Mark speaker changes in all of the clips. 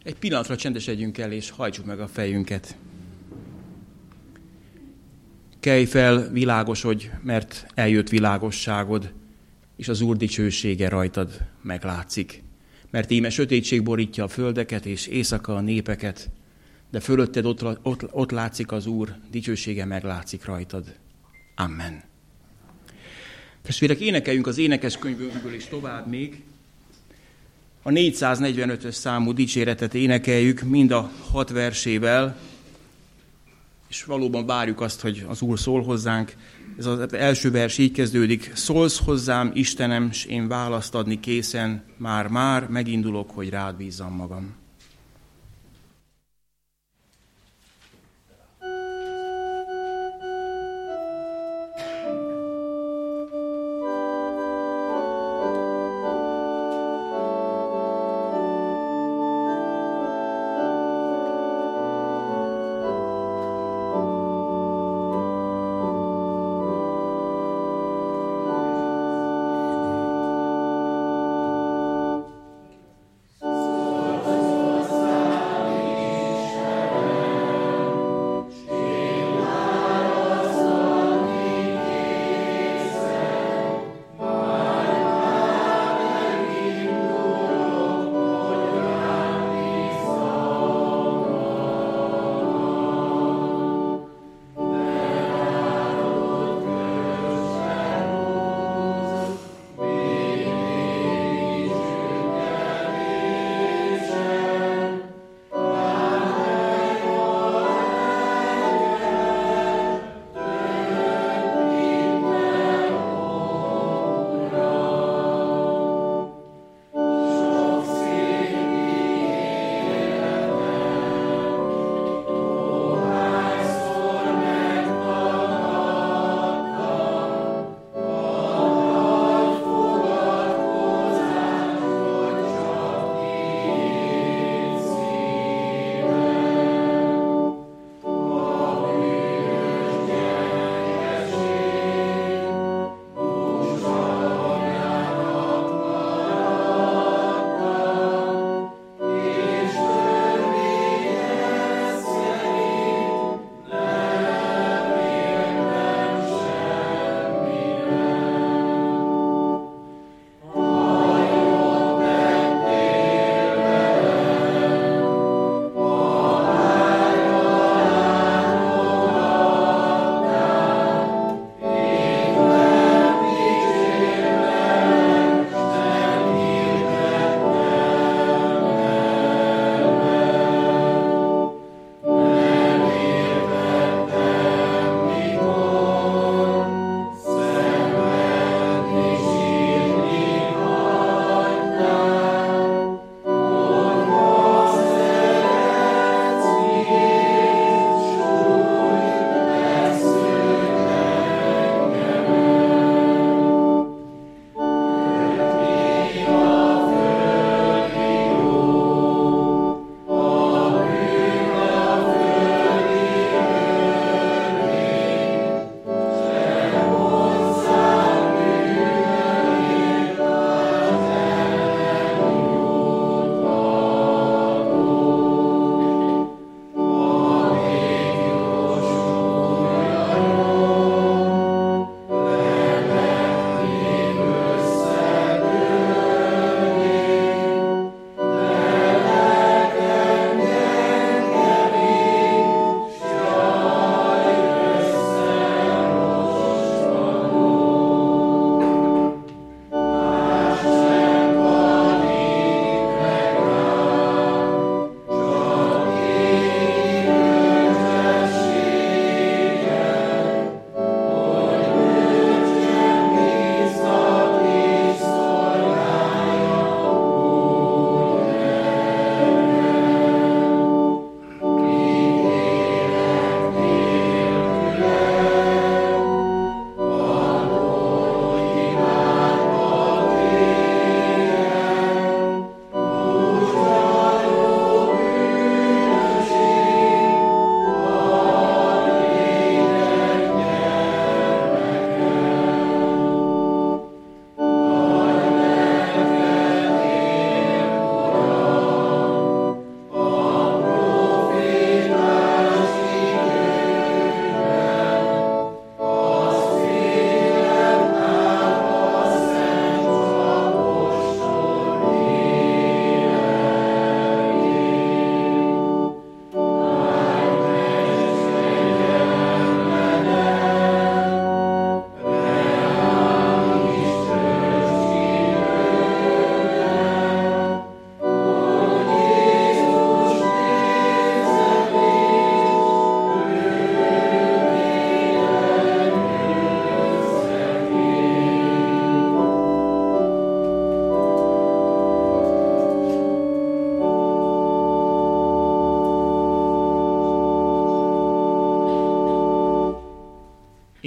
Speaker 1: Egy pillanatra csendesedjünk el, és hajtsuk meg a fejünket. Kelj fel, világosodj, mert eljött világosságod, és az Úr dicsősége rajtad meglátszik. Mert íme sötétség borítja a földeket, és éjszaka a népeket, de fölötted ott látszik az Úr, dicsősége meglátszik rajtad. Amen. Testvérek, énekeljünk az énekeskönyvünkből is tovább még. A 445-ös számú dicséretet énekeljük mind a 6 versével, és valóban várjuk azt, hogy az Úr szól hozzánk. Ez az első vers így kezdődik. Szólsz hozzám, Istenem, s én választ adni készen, már megindulok, hogy rád bízzam magam.
Speaker 2: Szólsz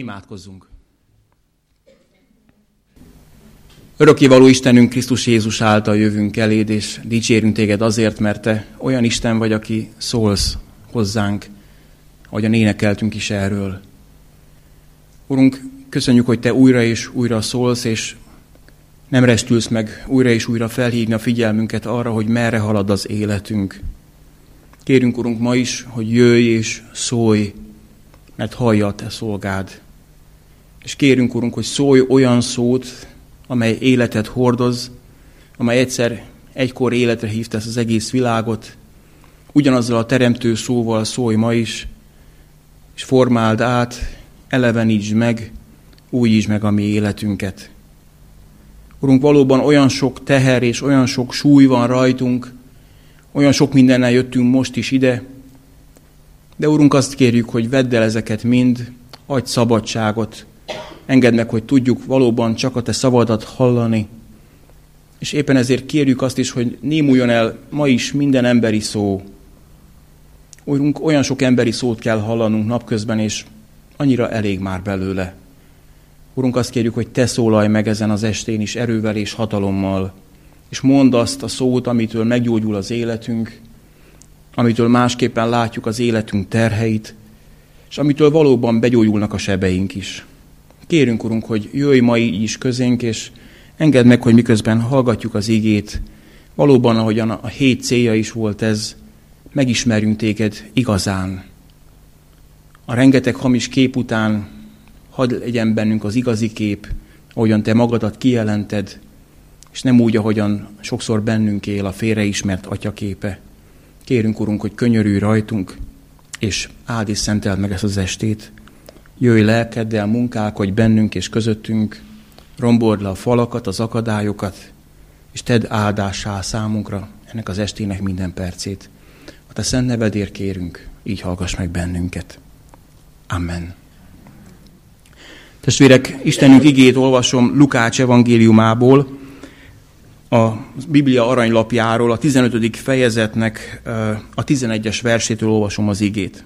Speaker 1: Imádkozzunk! Örökkévaló Istenünk, Krisztus Jézus által jövünk eléd, és dicsérünk téged azért, mert te olyan Isten vagy, aki szólsz hozzánk, ahogyan énekeltünk is erről. Urunk, köszönjük, hogy te újra és újra szólsz, és nem restülsz meg újra és újra felhívni a figyelmünket arra, hogy merre halad az életünk. Kérünk, Urunk, ma is, hogy jöjj és szólj, mert hallja a te szolgád. És kérünk, Urunk, hogy szólj olyan szót, amely életet hordoz, amely egykor életre hívta ezt az egész világot. Ugyanazzal a teremtő szóval szólj ma is, és formáld át, elevenítsd meg, újítsd meg a mi életünket. Urunk, valóban olyan sok teher és olyan sok súly van rajtunk, olyan sok mindennel jöttünk most is ide, de Urunk, azt kérjük, hogy vedd el ezeket mind, adj szabadságot, engedd meg, hogy tudjuk valóban csak a te szavadat hallani, és éppen ezért kérjük azt is, hogy némuljon el ma is minden emberi szó. Urunk, olyan sok emberi szót kell hallanunk napközben, és annyira elég már belőle. Urunk, azt kérjük, hogy te szólalj meg ezen az estén is erővel és hatalommal, és mondd azt a szót, amitől meggyógyul az életünk, amitől másképpen látjuk az életünk terheit, és amitől valóban begyógyulnak a sebeink is. Kérünk, Urunk, hogy jöjj ma így is közénk, és engedd meg, hogy miközben hallgatjuk az igét, valóban, ahogyan a hét célja is volt ez, megismerjünk téged igazán. A rengeteg hamis kép után hadd legyen bennünk az igazi kép, ahogyan te magadat kijelented, és nem úgy, ahogyan sokszor bennünk él a félreismert atyaképe. Kérünk, Urunk, hogy könyörülj rajtunk, és áld és szenteld meg ezt az estét. Jöjj lelkeddel, munkálkodj bennünk és közöttünk, rombold le a falakat, az akadályokat, és tedd áldássá számunkra ennek az estének minden percét. A te szent nevedért kérünk, így hallgass meg bennünket. Amen. Testvérek, Istenünk igét olvasom Lukács evangéliumából, a Biblia aranylapjáról, a 15. fejezetnek a 11-es versétől olvasom az igét.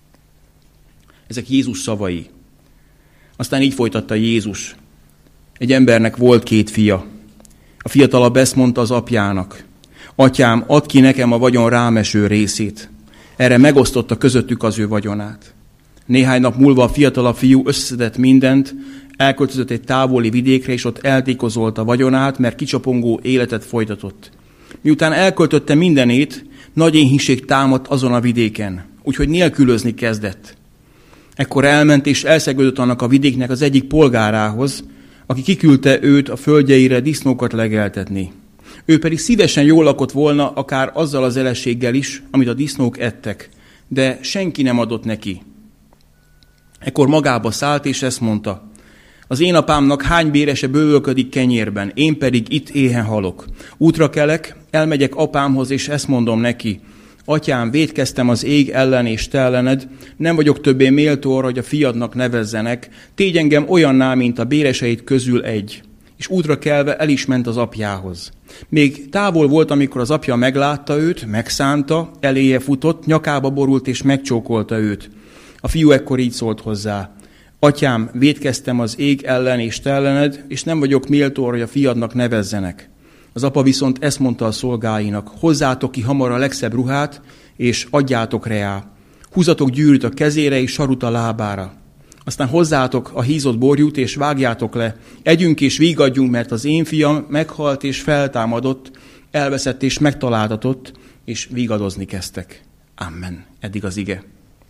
Speaker 1: Ezek Jézus szavai. Aztán így folytatta Jézus. Egy embernek volt 2 fia. A fiatalabb ezt mondta az apjának. Atyám, add ki nekem a vagyon rámeső részét. Erre megosztotta közöttük az ő vagyonát. Néhány nap múlva a fiatalabb fiú összeszedett mindent, elköltözött egy távoli vidékre, és ott eltékozolta vagyonát, mert kicsapongó életet folytatott. Miután elköltötte mindenét, nagy éhínség támadt azon a vidéken, úgyhogy nélkülözni kezdett. Ekkor elment és elszegődött annak a vidéknek az egyik polgárához, aki kiküldte őt a földjeire disznókat legeltetni. Ő pedig szívesen jól lakott volna, akár azzal az elességgel is, amit a disznók ettek, de senki nem adott neki. Ekkor magába szállt, és ezt mondta: az én apámnak hány bérese bővölködik kenyérben, én pedig itt éhen halok. Útra kelek, elmegyek apámhoz, és ezt mondom neki: atyám, vétkeztem az ég ellen és te ellened, nem vagyok többé méltó arra, hogy a fiadnak nevezzenek, tégy engem olyanná, mint a béreseit közül egy. És útra kelve el is ment az apjához. Még távol volt, amikor az apja meglátta őt, megszánta, eléje futott, nyakába borult és megcsókolta őt. A fiú ekkor így szólt hozzá: atyám, vétkeztem az ég ellen és te ellened, és nem vagyok méltó arra, hogy a fiadnak nevezzenek. Az apa viszont ezt mondta a szolgáinak: hozzátok ki hamar a legszebb ruhát, és adjátok reá. Húzatok gyűrűt a kezére, és sarut a lábára. Aztán hozzátok a hízott borjút, és vágjátok le. Együnk és vígadjunk, mert az én fiam meghalt és feltámadott, elveszett és megtaláltatott, és vígadozni kezdtek. Amen. Eddig az ige.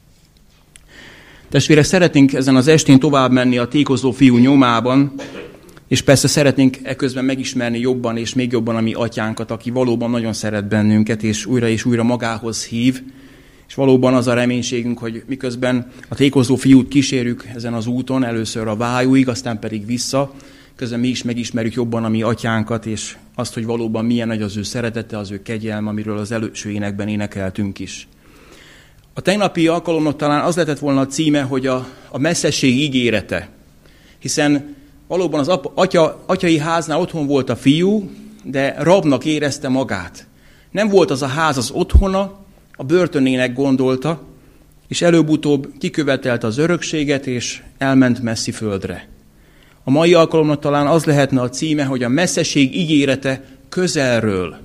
Speaker 1: Testvérek, szeretnénk ezen az estén tovább menni a tékozó fiú nyomában, és persze szeretnénk eközben megismerni jobban és még jobban a mi atyánkat, aki valóban nagyon szeret bennünket, és újra magához hív, és valóban az a reménységünk, hogy miközben a tékozó fiút kísérjük ezen az úton, először a vájúig, aztán pedig vissza, közben mi is megismerjük jobban a mi atyánkat, és azt, hogy valóban milyen nagy az ő szeretete, az ő kegyelme, amiről az előső énekben énekeltünk is. A tegnapi alkalomnak talán az lehetett volna a címe, hogy a messzesség ígérete, hiszen valóban az atyai háznál otthon volt a fiú, de rabnak érezte magát. Nem volt az a ház az otthona, a börtönének gondolta, és előbb-utóbb kikövetelt az örökséget, és elment messzi földre. A mai alkalomnak talán az lehetne a címe, hogy a messzeség ígérete közelről.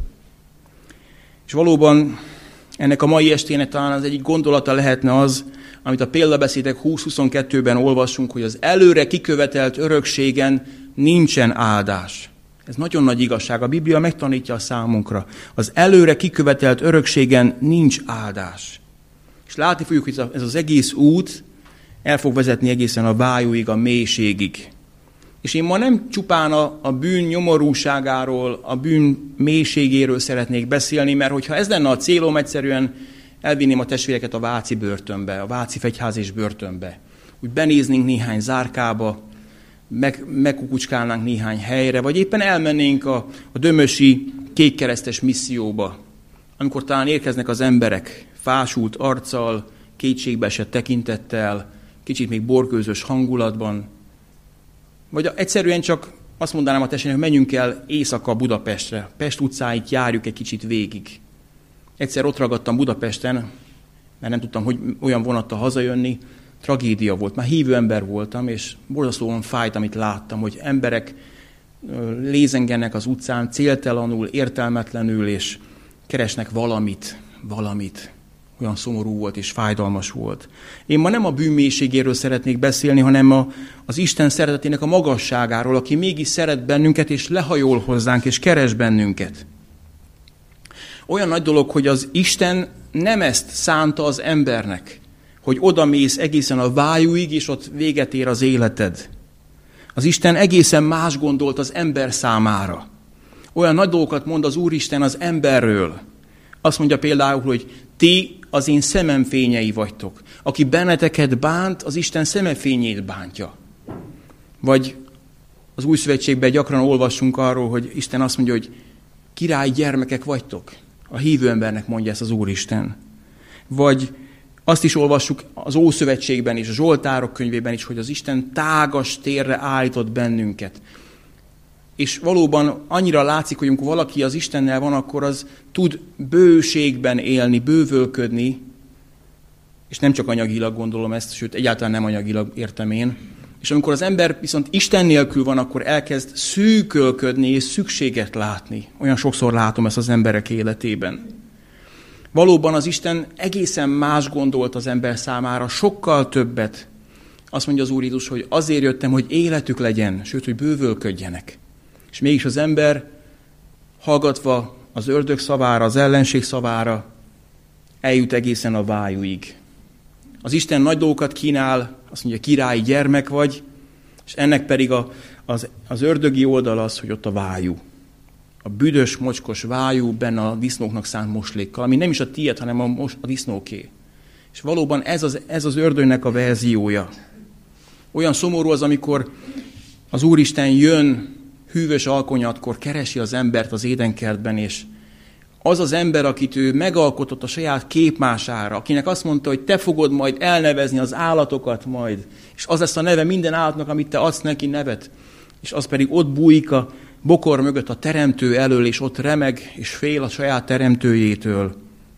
Speaker 1: És valóban ennek a mai estének talán az egyik gondolata lehetne az, amit a példabeszédek 20-22-ben olvassunk, hogy az előre kikövetelt örökségen nincsen áldás. Ez nagyon nagy igazság, a Biblia megtanítja a számunkra. Az előre kikövetelt örökségen nincs áldás. És látni fogjuk, hogy ez az egész út el fog vezetni egészen a vájúig, a mélységig. És én ma nem csupán a bűn nyomorúságáról, a bűn mélységéről szeretnék beszélni, mert hogyha ez lenne a célom, egyszerűen elvinném a testvéreket a váci börtönbe, a váci fegyházés börtönbe. Úgy benéznénk néhány zárkába, megkukucskálnánk néhány helyre, vagy éppen elmennénk a dömösi kékkeresztes misszióba, amikor talán érkeznek az emberek fásult arccal, kétségbeesett tekintettel, kicsit még borkőzös hangulatban, vagy egyszerűen csak azt mondanám a testvérnek, hogy menjünk el éjszaka Budapestre, Pest utcáit járjuk egy kicsit végig. Egyszer ott ragadtam Budapesten, mert nem tudtam, hogy olyan vonattal hazajönni, tragédia volt. Már hívő ember voltam, és borzasztóan fájt, amit láttam, hogy emberek lézengenek az utcán, céltalanul, értelmetlenül, és keresnek valamit. Olyan szomorú volt és fájdalmas volt. Én ma nem a bűn mélységéről szeretnék beszélni, hanem az Isten szeretetének a magasságáról, aki mégis szeret bennünket, és lehajol hozzánk, és keres bennünket. Olyan nagy dolog, hogy az Isten nem ezt szánta az embernek, hogy odamész egészen a vájúig, és ott véget ér az életed. Az Isten egészen más gondolt az ember számára. Olyan nagy dolgokat mond az Úristen az emberről. Azt mondja például, hogy ti az én szemem fényei vagytok. Aki benneteket bánt, az Isten szemefényét bántja. Vagy az Új Szövetségben gyakran olvassunk arról, hogy Isten azt mondja, hogy király gyermekek vagytok. A hívő embernek mondja ezt az Úristen. Vagy azt is olvassuk az Ószövetségben és a Zsoltárok könyvében is, hogy az Isten tágas térre állított bennünket. És valóban annyira látszik, hogy amikor valaki az Istennel van, akkor az tud bőségben élni, bővölködni, és nem csak anyagilag gondolom ezt, sőt egyáltalán nem anyagilag értem én. És amikor az ember viszont Isten nélkül van, akkor elkezd szűkölködni és szükséget látni. Olyan sokszor látom ezt az emberek életében. Valóban az Isten egészen más gondolt az ember számára, sokkal többet. Azt mondja az Úr Jézus, hogy azért jöttem, hogy életük legyen, sőt, hogy bővölködjenek. És mégis az ember, hallgatva az ördög szavára, az ellenség szavára, eljut egészen a vájúig. Az Isten nagy dolgokat kínál, azt mondja, királyi gyermek vagy, és ennek pedig az ördögi oldal az, hogy ott a vájú. A büdös, mocskos vájú benne a disznóknak szánt moslékkal, ami nem is a tiéd, hanem a disznóké. És valóban ez az ördögnek a verziója. Olyan szomorú az, amikor az Úristen jön hűvös alkonyatkor, keresi az embert az édenkertben, és az az ember, akit ő megalkotott a saját képmására, akinek azt mondta, hogy te fogod majd elnevezni az állatokat majd, és az lesz a neve minden állatnak, amit te adsz neki nevet, és az pedig ott bújik a bokor mögött a teremtő elől, és ott remeg, és fél a saját teremtőjétől.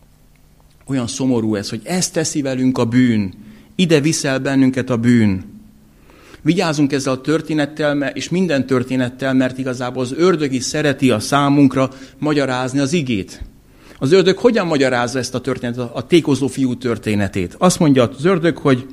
Speaker 1: Olyan szomorú ez, hogy ezt teszi velünk a bűn, ide viszel bennünket a bűn. Vigyázzunk ezzel a történettel, és minden történettel, mert igazából az ördög is szereti a számunkra magyarázni az igét. Az ördög hogyan magyarázza ezt a történetet, a tékozló fiú történetét? Azt mondja az ördög, hogy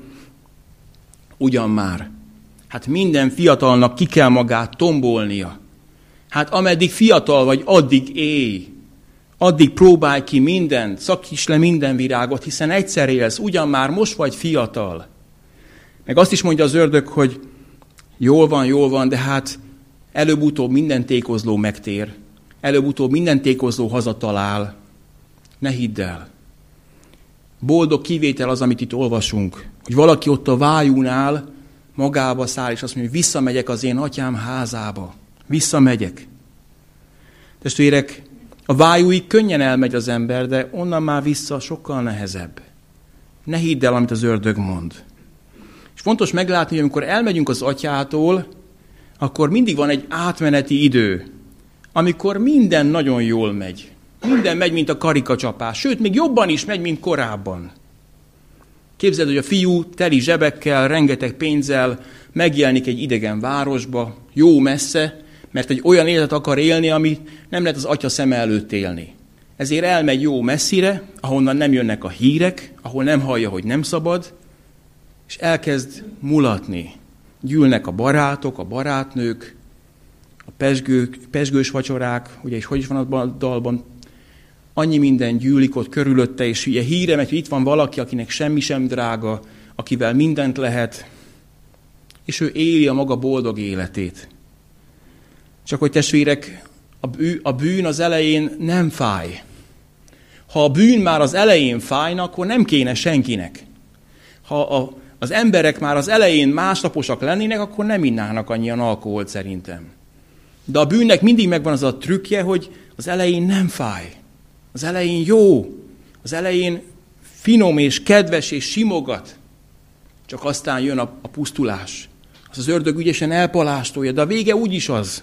Speaker 1: ugyan már, hát minden fiatalnak ki kell magát tombolnia. Hát ameddig fiatal vagy, addig élj. Addig próbálj ki mindent, szakíts le minden virágot, hiszen egyszer élsz, ugyan már most vagy fiatal. Meg azt is mondja az ördög, hogy jól van, de hát előbb-utóbb minden tékozló megtér. Előbb-utóbb minden tékozló hazatalál. Ne hidd el. Boldog kivétel az, amit itt olvasunk, hogy valaki ott a vájúnál magába száll, és azt mondja, hogy visszamegyek az én atyám házába. Visszamegyek. Testvérek, a vájúig könnyen elmegy az ember, de onnan már vissza sokkal nehezebb. Ne hidd el, amit az ördög mond. És fontos meglátni, hogy amikor elmegyünk az atyától, akkor mindig van egy átmeneti idő, amikor minden nagyon jól megy. Minden megy, mint a karikacsapás, sőt, még jobban is megy, mint korábban. Képzeld, hogy a fiú teli zsebekkel, rengeteg pénzzel megjelenik egy idegen városba, jó messze, mert egy olyan életet akar élni, ami nem lehet az atya szeme előtt élni. Ezért elmegy jó messzire, ahonnan nem jönnek a hírek, ahol nem hallja, hogy nem szabad, és elkezd mulatni. Gyűlnek a barátok, a barátnők, a pezsgős vacsorák, ugye, és hogy is van a dalban, annyi minden gyűlik ott körülötte, és ugye híre megy, hogy itt van valaki, akinek semmi sem drága, akivel mindent lehet, és ő éli a maga boldog életét. Csak hogy testvérek, a bűn az elején nem fáj. Ha a bűn már az elején fájna, akkor nem kéne senkinek. Ha az emberek már az elején másnaposak lennének, akkor nem innának annyian alkoholt szerintem. De a bűnnek mindig megvan az a trükkje, hogy az elején nem fáj. Az elején jó. Az elején finom és kedves és simogat. Csak aztán jön a pusztulás. Az ördög ügyesen elpalástolja, de a vége úgyis az.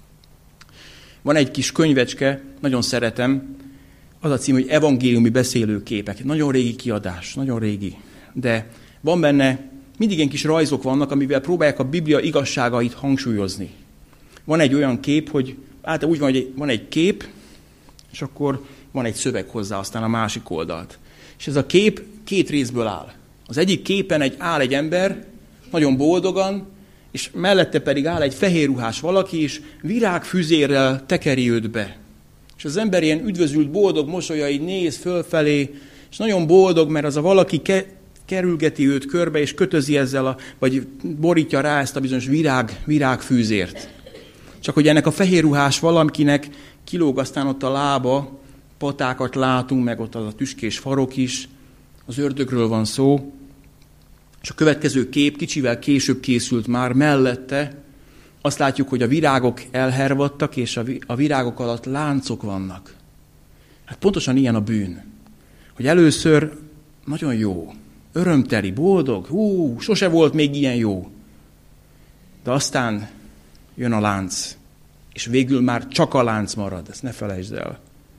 Speaker 1: Van egy kis könyvecske, nagyon szeretem, az a cím, hogy Evangéliumi beszélőképek. Nagyon régi kiadás, nagyon régi. De van benne, mindig ilyen kis rajzok vannak, amivel próbálják a Biblia igazságait hangsúlyozni. Van egy olyan kép, hogy általában úgy van, hogy van egy kép, és akkor van egy szöveg hozzá, aztán a másik oldalt. És ez a kép 2 részből áll. Az egyik képen áll egy ember, nagyon boldogan, és mellette pedig áll egy fehér ruhás valaki, és virágfüzérrel tekeri őt be. És az ember ilyen üdvözült, boldog mosolya, így néz fölfelé, és nagyon boldog, mert az a valaki kerülgeti őt körbe, és kötözi ezzel, vagy borítja rá ezt a bizonyos virágfűzért. Csak hogy ennek a fehér ruhás valakinek kilóg aztán ott a lába, patákat látunk, meg ott az a tüskés farok is, az ördögről van szó, és a következő kép kicsivel később készült már mellette, azt látjuk, hogy a virágok elhervadtak, és a virágok alatt láncok vannak. Hát pontosan ilyen a bűn, hogy először nagyon jó, örömteli, boldog, sose volt még ilyen jó. De aztán jön a lánc, és végül már csak a lánc marad, ezt ne felejtsd el.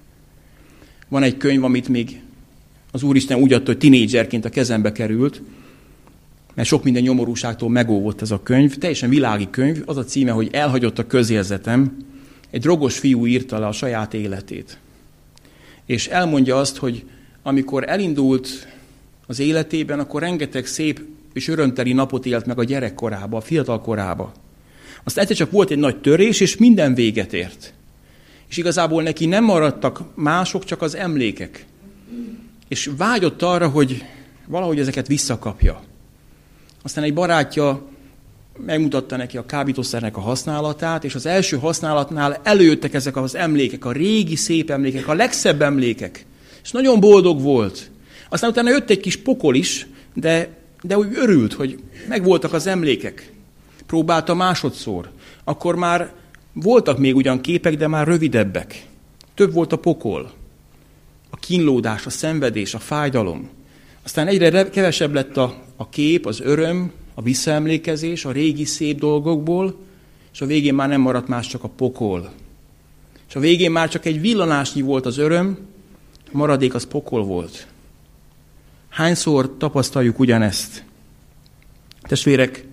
Speaker 1: Van egy könyv, amit még az Úristen úgy adta, hogy tinédzserként a kezembe került, mert sok minden nyomorúságtól megóvott ez a könyv, teljesen világi könyv, az a címe, hogy Elhagyott a közérzetem. Egy drogos fiú írta le a saját életét. És elmondja azt, hogy amikor elindult az életében, akkor rengeteg szép és örömteli napot élt meg a gyerekkorába, a fiatal korába. Aztán egyszer csak volt egy nagy törés, és minden véget ért. És igazából neki nem maradtak mások, csak az emlékek. És vágyott arra, hogy valahogy ezeket visszakapja. Aztán egy barátja megmutatta neki a kábítószernek a használatát, és az első használatnál előjöttek ezek az emlékek, a régi szép emlékek, a legszebb emlékek. És nagyon boldog volt. Aztán utána jött egy kis pokol is, de úgy örült, hogy megvoltak az emlékek. Próbálta másodszor. Akkor már voltak még ugyan képek, de már rövidebbek. Több volt a pokol. A kínlódás, a szenvedés, a fájdalom. Aztán egyre kevesebb lett a kép, az öröm, a visszaemlékezés, a régi szép dolgokból, és a végén már nem maradt más, csak a pokol. És a végén már csak egy villanásnyi volt az öröm, a maradék az pokol volt. Hányszor tapasztaljuk ugyanezt? Testvérek,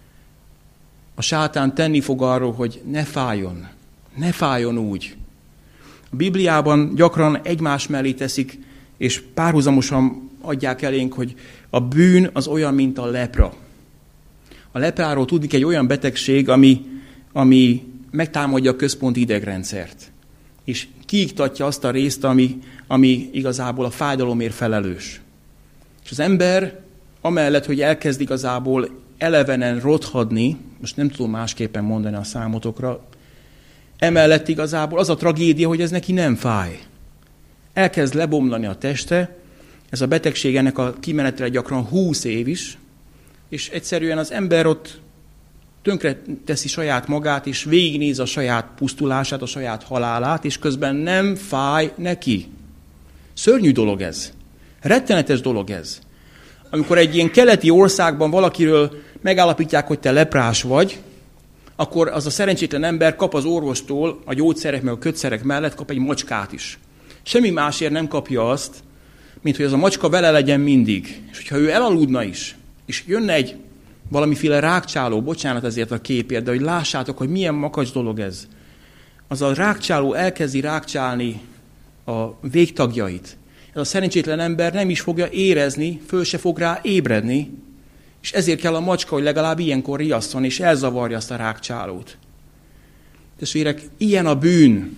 Speaker 1: a sátán tenni fog arról, hogy ne fájjon úgy. A Bibliában gyakran egymás mellé teszik, és párhuzamosan adják elénk, hogy a bűn az olyan, mint a lepra. A lepráról tudni egy olyan betegség, ami megtámadja a központi idegrendszert, és kiiktatja azt a részt, ami igazából a fájdalomért felelős. És az ember amellett, hogy elkezd igazából elevenen rothadni, most nem tudom másképpen mondani a számotokra, emellett igazából az a tragédia, hogy ez neki nem fáj. Elkezd lebomlani a teste, ez a betegség ennek a kimenetre gyakran 20 év is, és egyszerűen az ember ott tönkre teszi saját magát, és végignéz a saját pusztulását, a saját halálát, és közben nem fáj neki. Szörnyű dolog ez. Rettenetes dolog ez. Amikor egy ilyen keleti országban valakiről megállapítják, hogy te leprás vagy, akkor az a szerencsétlen ember kap az orvostól, a gyógyszerek meg a kötszerek mellett kap egy macskát is. Semmi másért nem kapja azt, mint hogy az a macska vele legyen mindig. És hogyha ő elaludna is, és jönne egy valamiféle rákcsáló, bocsánat ezért a képért, de hogy lássátok, hogy milyen makacs dolog ez. Az a rákcsáló elkezdi rákcsálni a végtagjait. Ez a szerencsétlen ember nem is fogja érezni, föl se fog rá ébredni, és ezért kell a macska, hogy legalább ilyenkor riasszon, és elzavarja azt a rákcsálót. Testvérek, ilyen a bűn,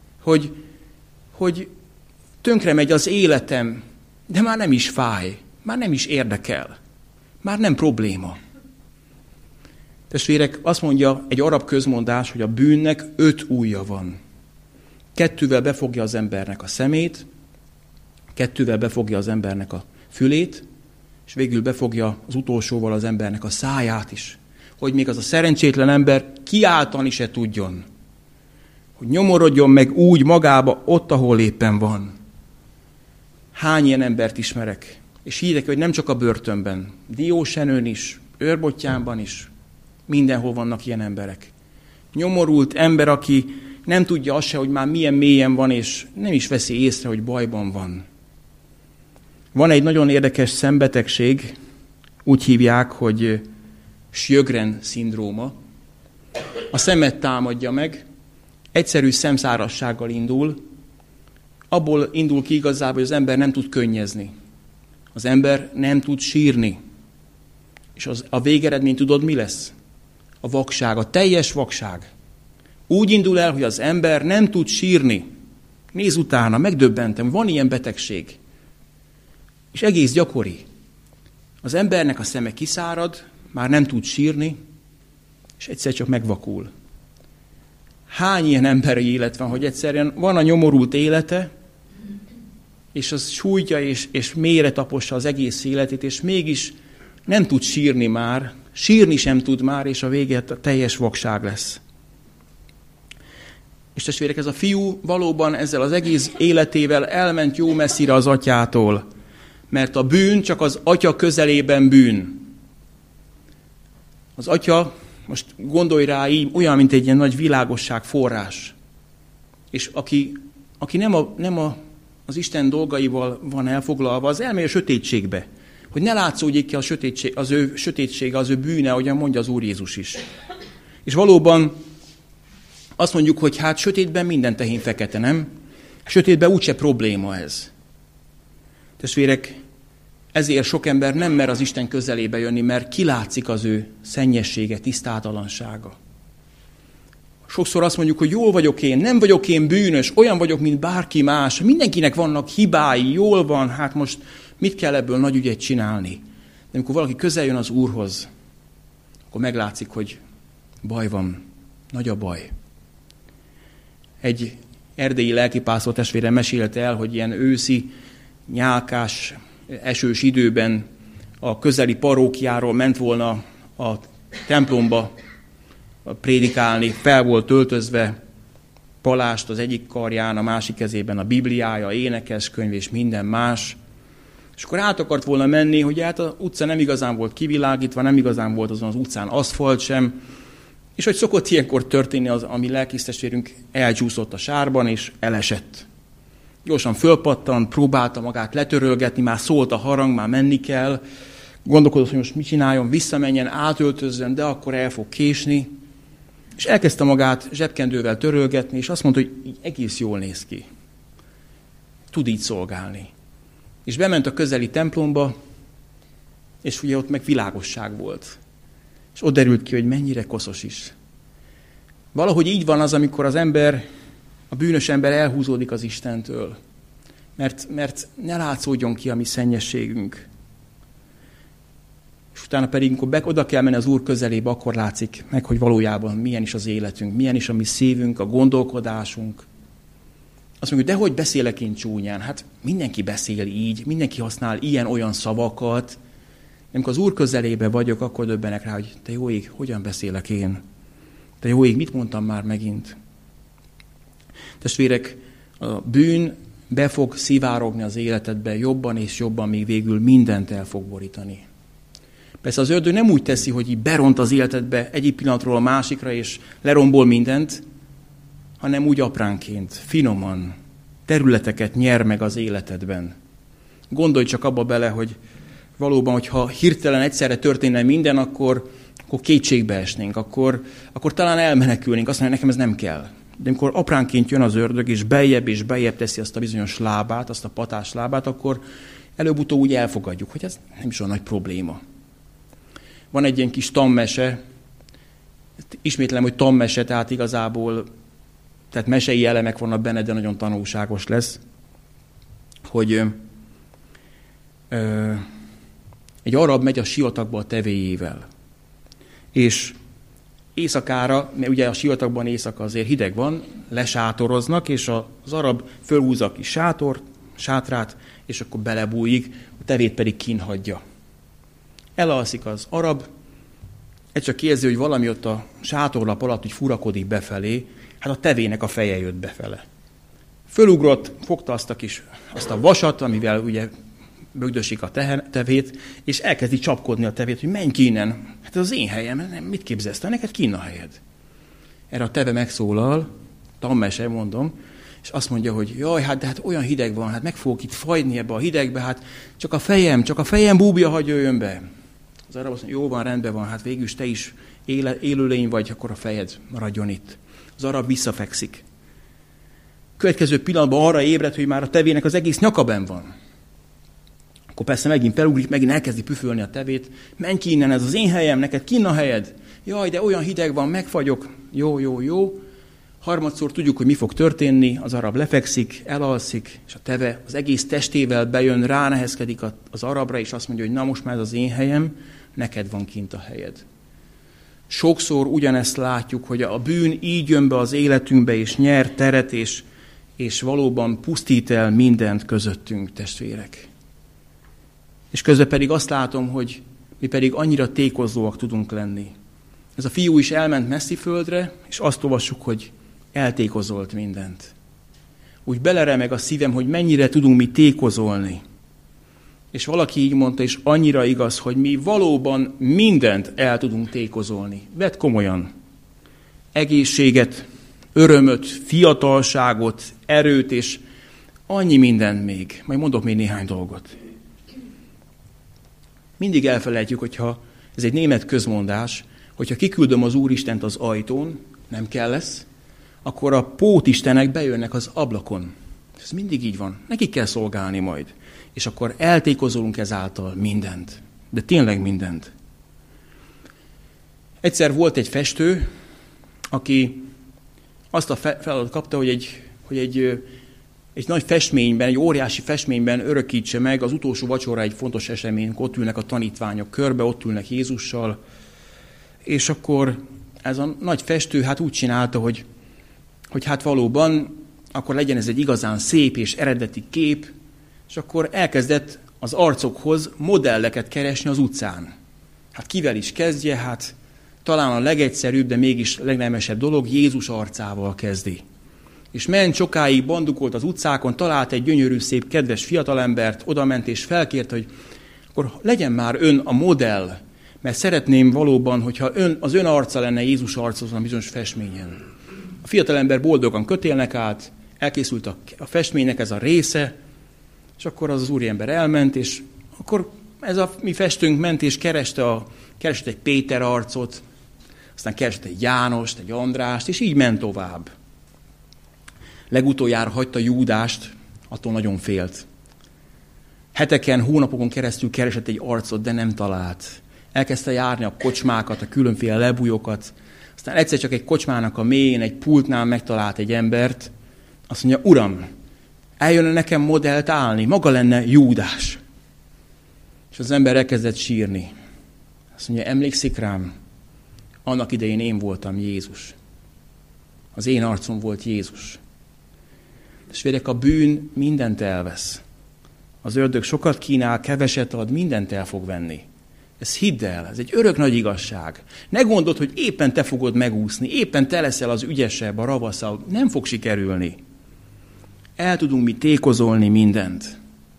Speaker 1: hogy tönkre megy az életem, de már nem is fáj, már nem is érdekel, már nem probléma. Testvérek, azt mondja egy arab közmondás, hogy a bűnnek 5 ujja van. 2-vel befogja az embernek a szemét, 2-vel befogja az embernek a fülét, és végül befogja az utolsóval az embernek a száját is. Hogy még az a szerencsétlen ember kiáltani se tudjon. Hogy nyomorodjon meg úgy magába, ott, ahol éppen van. Hány ilyen embert ismerek? És higgyétek, hogy nem csak a börtönben, Diósenőn is, Őrbottyánban is, mindenhol vannak ilyen emberek. Nyomorult ember, aki nem tudja azt se, hogy már milyen mélyen van, és nem is veszi észre, hogy bajban van. Van egy nagyon érdekes szembetegség, úgy hívják, hogy Sjögren-szindróma. A szemet támadja meg, egyszerű szemszárazsággal indul, abból indul ki igazából, hogy az ember nem tud könnyezni. Az ember nem tud sírni. És a végeredmény tudod, mi lesz? A vakság, a teljes vakság. Úgy indul el, hogy az ember nem tud sírni. Nézz utána, megdöbbentem, van ilyen betegség. És egész gyakori. Az embernek a szeme kiszárad, már nem tud sírni, és egyszer csak megvakul. Hány ilyen emberi élet van, hogy egyszerűen van a nyomorult élete, és az sújtja és mélyre tapossa az egész életét, és mégis nem tud sírni már, sírni sem tud már, és a vége a teljes vakság lesz. És testvérek, ez a fiú valóban ezzel az egész életével elment jó messzire az atyától, mert a bűn csak az atya közelében bűn. Az atya, most gondolj rá így, olyan, mint egy ilyen nagy világosság forrás. És aki nem az Isten dolgaival van elfoglalva, az elmegy a sötétségbe. Hogy ne látszódjék ki az ő sötétsége, az ő bűne, ahogyan mondja az Úr Jézus is. És valóban azt mondjuk, hogy hát sötétben minden tehén fekete, nem? Sötétben úgyse probléma ez. Testvérek, ezért sok ember nem mer az Isten közelébe jönni, mert kilátszik az ő szennyessége, tisztátalansága. Sokszor azt mondjuk, hogy jól vagyok én, nem vagyok én bűnös, olyan vagyok, mint bárki más. Mindenkinek vannak hibái, jól van, hát most mit kell ebből nagy ügyet csinálni? De amikor valaki közel jön az Úrhoz, akkor meglátszik, hogy baj van, nagy a baj. Egy erdélyi lelkipásztor testvére mesélte el, hogy ilyen őszi, nyálkás, esős időben a közeli parókiáról ment volna a templomba prédikálni, fel volt töltözve, palást az egyik karján, a másik kezében a Bibliája, énekeskönyv és minden más. És akkor át akart volna menni, hogy hát az utca nem igazán volt kivilágítva, nem igazán volt azon az utcán aszfalt sem, és hogy szokott ilyenkor történni, az, ami lelkésztestvérünk elcsúszott a sárban, és elesett. Gyorsan fölpattant, próbálta magát letörölgetni, már szólt a harang, már menni kell, gondolkodott, hogy most mit csináljon, visszamenjen, átöltözzön, de akkor el fog késni. És elkezdte magát zsebkendővel törölgetni, és azt mondta, hogy így egész jól néz ki. Tud így szolgálni. És bement a közeli templomba, és ugye ott meg világosság volt. És ott derült ki, hogy mennyire koszos is. Valahogy így van az, amikor az ember, a bűnös ember elhúzódik az Istentől. Mert ne látszódjon ki a mi szennyességünk. És utána pedig, amikor oda kell menni az Úr közelébe, akkor látszik meg, hogy valójában milyen is az életünk, milyen is a mi szívünk, a gondolkodásunk. Azt mondjuk, de hogy beszélek én csúnyán? Hát mindenki beszél így, mindenki használ ilyen-olyan szavakat. De amikor az Úr közelébe vagyok, akkor döbbenek rá, hogy te jó ég, hogyan beszélek én? Te jó ég, mit mondtam már megint? Testvérek, a bűn be fog szivárogni az életedbe jobban és jobban, míg végül mindent el fog borítani. Persze az ördög nem úgy teszi, hogy így beront az életedbe egyik pillanatról a másikra, és lerombol mindent, hanem úgy apránként, finoman, területeket nyer meg az életedben. Gondolj csak abba bele, hogy valóban, hogyha hirtelen egyszerre történne minden, akkor kétségbe esnénk, akkor talán elmenekülnénk, azt mondja, nekem ez nem kell. De amikor apránként jön az ördög, és beljebb teszi azt a bizonyos lábát, azt a patás lábát, akkor előbb-utóbb úgy elfogadjuk, hogy ez nem is olyan nagy probléma. Van egy ilyen kis tanmese, ismétlem, hogy tanmese, tehát igazából, tehát mesei elemek vannak benne, de nagyon tanulságos lesz, hogy egy arab megy a sivatagba a tevéjével, és éjszakára, mert ugye a sivatagban éjszaka azért hideg van, lesátoroznak, és az arab fölhúzza a kis sátrát, és akkor belebújik, a tevét pedig kínhagyja. Elalszik az arab, egy csak érzi, hogy valami ott a sátorlap alatt úgy furakodik befelé, hát a tevének a feje jött befele. Fölugrott, fogta azt a vasat, amivel ugye bögdösik a tevét, és elkezdi csapkodni a tevét, hogy menj ki innen. Hát ez az én helyem, mit képzelsz, neked kinn a helyed. Erre a teve megszólal, tanmese mondom, és azt mondja, hogy jaj, hát de hát olyan hideg van, hát meg fogok itt fagyni ebbe a hidegbe, hát csak a fejem búbja, hagy jöjjön be. Az arab azt mondja, jó van, rendben van, hát végül is te is élőlény vagy, akkor a fejed maradjon itt. Az arab visszafekszik. Következő pillanatban arra ébred, hogy már a tevének az egész nyaka benn van. Akkor persze megint felugrik, megint elkezdi püfölni a tevét. Menj ki innen, ez az én helyem, neked kinn a helyed. Jaj, de olyan hideg van, megfagyok. Jó. Harmadszor tudjuk, hogy mi fog történni. Az arab lefekszik, elalszik, és a teve az egész testével bejön, ránehezkedik az arabra, és azt mondja, hogy na most már ez az én helyem, neked van kint a helyed. Sokszor ugyanezt látjuk, hogy a bűn így jön be az életünkbe, és nyer teret, és valóban pusztít el mindent közöttünk, testvérek. És közben pedig azt látom, hogy mi pedig annyira tékozóak tudunk lenni. Ez a fiú is elment messzi földre, és azt olvassuk, hogy eltékozolt mindent. Úgy beleremeg a szívem, hogy mennyire tudunk mi tékozolni. És valaki így mondta, és annyira igaz, hogy mi valóban mindent el tudunk tékozolni. Vedd komolyan. Egészséget, örömöt, fiatalságot, erőt, és annyi mindent még. Majd mondok még néhány dolgot. Mindig elfelejtjük, hogyha ez egy német közmondás, hogyha kiküldöm az Úristent az ajtón, nem kell lesz, akkor a pótistenek bejönnek az ablakon. Ez mindig így van. Nekik kell szolgálni majd. És akkor eltékozolunk ezáltal mindent. De tényleg mindent. Egyszer volt egy festő, aki azt a feladatot kapta, hogy egy nagy festményben, egy óriási festményben örökítse meg az utolsó vacsora, egy fontos esemény, ott ülnek a tanítványok körbe, ott ülnek Jézussal, és akkor ez a nagy festő hát úgy csinálta, hogy hát valóban akkor legyen ez egy igazán szép és eredeti kép, és akkor elkezdett az arcokhoz modelleket keresni az utcán. Hát kivel is kezdje, hát talán a legegyszerűbb, de mégis legnemesebb dolog, Jézus arcával kezdi. És ment sokáig, bandukolt az utcákon, talált egy gyönyörű, szép, kedves fiatalembert, odament és felkért, hogy akkor legyen már ön a modell, mert szeretném valóban, hogyha az ön arca lenne Jézus arca azon a bizonyos festményen. A fiatalember boldogan kötélnek át, elkészült a festménynek ez a része, és akkor az úriember elment, és akkor ez a mi festőnk ment, és kereste egy Péter arcot, aztán keresett egy Jánost, egy Andrást, és így ment tovább. Legutoljára hagyta Júdást, attól nagyon félt. Heteken, hónapokon keresztül keresett egy arcot, de nem talált. Elkezdte járni a kocsmákat, a különféle lebújokat. Aztán egyszer csak egy kocsmának a mélyén, egy pultnál megtalált egy embert. Azt mondja, Uram, eljönne nekem modellt állni, maga lenne Júdás. És az ember elkezdett sírni. Azt mondja, emlékszik rám? Annak idején én voltam Jézus. Az én arcom volt Jézus. Testvérek, a bűn mindent elvesz. Az ördög sokat kínál, keveset ad, mindent el fog venni. Ez hidd el, ez egy örök nagy igazság. Ne gondold, hogy éppen te fogod megúszni, éppen te leszel az ügyesebb, a ravaszabb. Nem fog sikerülni. El tudunk mi tékozolni mindent.